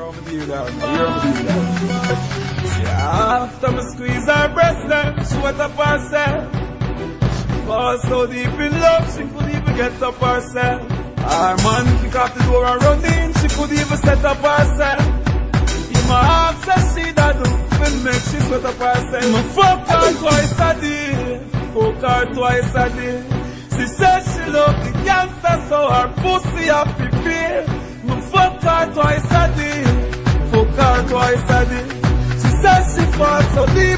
how me deal that. Hear me deal that. See, after me squeeze her breast then, she wet up herself. Fall so deep in love, she could even get up herself. Her man kick off the door and run in, she could even set up herself. In my arms, she that do, when make she sweat up herself. Me fuck her twice a day, fuck her twice a day. She says she love the gangster, so her pussy happy feel. Me fuck her twice a day, fuck her twice a day. She says she fought so deep